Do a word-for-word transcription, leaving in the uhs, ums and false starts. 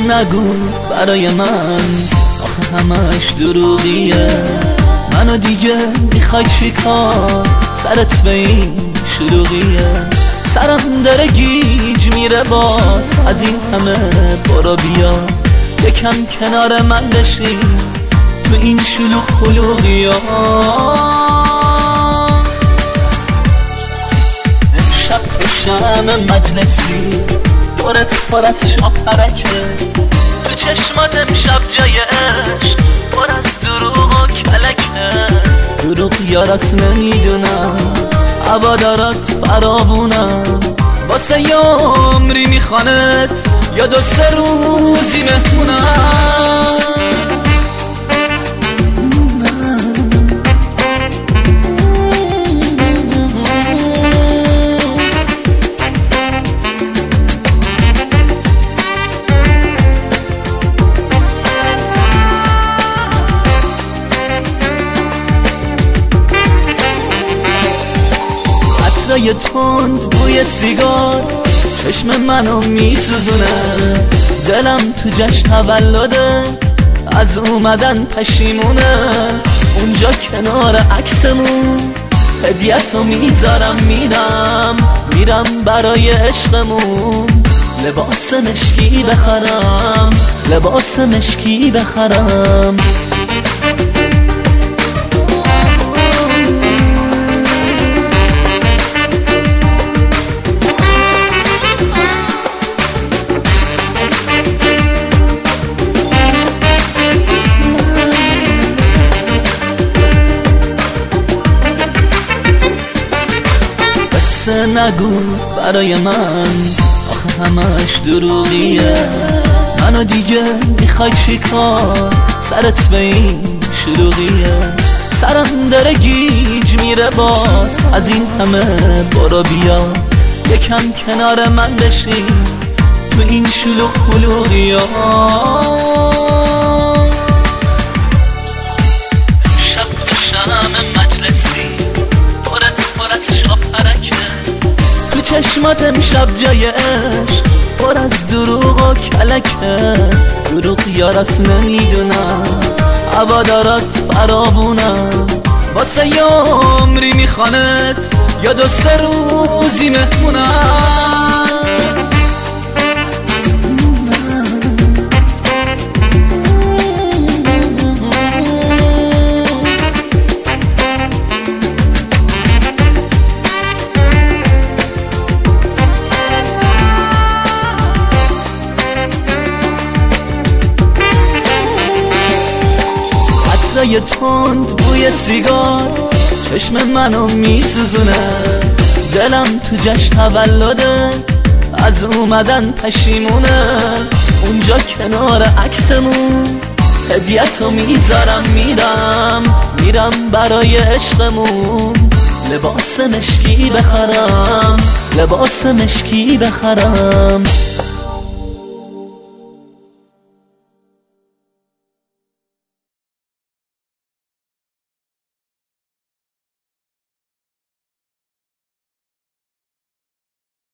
نگو برای من، آخه همش دروغیه. منو دیگه میخوای چی کار؟ سرت به این شلوغیه. سرم داره گیج میره باز از این همه. برو بیا یکم کنار من بشین تو این شلوغ خلوغیا. امشب تو شم مجلسی دورت پر از شاپرکه. تو چشمات امشب جای عشق پر از دروغ و کلکه. دروغ یا راست نمیدونم، هوادارات فرابونم. واسه یه عمری میخوانت یا دو سه روزی مهمونم. یه تند بوی سیگار چشم منو میسوزونه. دلم تو جشن تولده از اومدن پشیمونه. اونجا کنار عکسمون هدیه‌تو میذارم میرم میرم برای عشقمون. لباس مشکی بخرم لباس مشکی بخرم. نگو برای من، آخه همش دروغیه. منو دیگه میخوای چی کار؟ سرت به این شلوغیه. سرم داره گیج میره باز از این همه. برو بیا یکم کنار من بشین تو این شلوغ خلوغیا. امشب تو شم مجلسی دورت پر از شاپرکه. تو چشمات امشب جای عشق پر از دروغ و کلکه. دروغ یا راست نمیدونم، هوادارات فرابونم. واسه یه عمری میخوانت یا دو سه روزی مهمونم. یه تند بوی سیگار چشم منو میسوزونه. دلم تو جشن تولده از اومدن پشیمونه. اونجا کنار عکسمون هدیه‌تو میذارم میرم میرم برای عشقمون. لباس مشکی بخرم لباس مشکی بخرم.